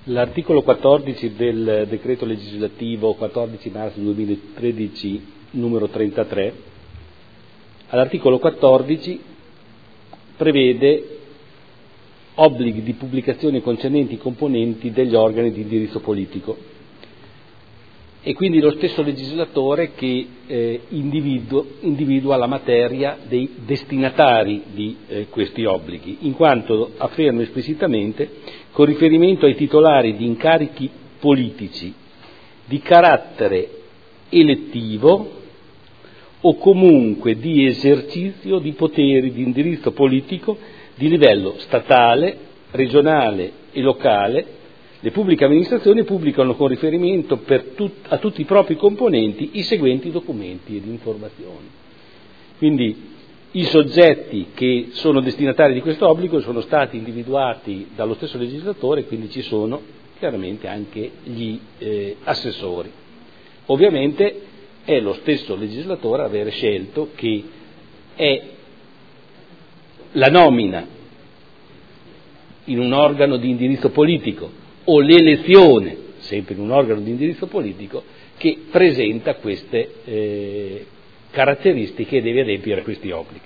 L'articolo 14 del decreto legislativo 14 marzo 2013 numero 33, all'articolo 14 prevede obblighi di pubblicazione concernenti i componenti degli organi di indirizzo politico. E quindi lo stesso legislatore che individua la materia dei destinatari di questi obblighi, in quanto afferma esplicitamente, con riferimento ai titolari di incarichi politici di carattere elettivo o comunque di esercizio di poteri di indirizzo politico di livello statale, regionale e locale, le pubbliche amministrazioni pubblicano con riferimento a tutti i propri componenti i seguenti documenti ed informazioni. Quindi i soggetti che sono destinatari di questo obbligo sono stati individuati dallo stesso legislatore, quindi ci sono chiaramente anche gli assessori. Ovviamente è lo stesso legislatore a avere scelto che è la nomina in un organo di indirizzo politico o l'elezione, sempre in un organo di indirizzo politico, che presenta queste caratteristiche e deve adempiere a questi obblighi.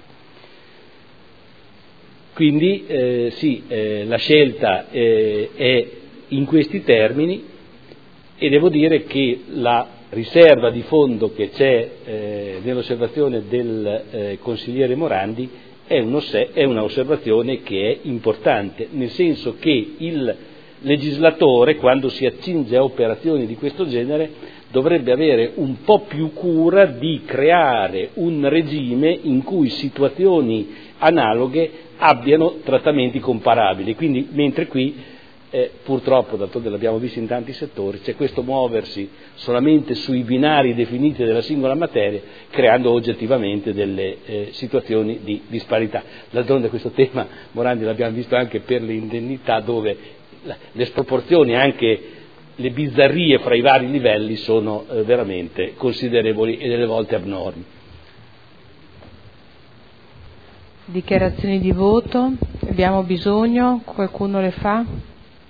Quindi la scelta è in questi termini e devo dire che la riserva di fondo che c'è nell'osservazione del consigliere Morandi è una osservazione che è importante, nel senso che il legislatore, quando si accinge a operazioni di questo genere, dovrebbe avere un po' più cura di creare un regime in cui situazioni analoghe abbiano trattamenti comparabili. Quindi, mentre qui purtroppo, d'altronde l'abbiamo visto in tanti settori, c'è questo muoversi solamente sui binari definiti della singola materia, creando oggettivamente delle situazioni di disparità. D'altronde questo tema, Morandi, l'abbiamo visto anche per le indennità, dove le sproporzioni, anche le bizzarrie fra i vari livelli sono veramente considerevoli e delle volte abnormi. Dichiarazioni di voto, abbiamo bisogno, qualcuno le fa?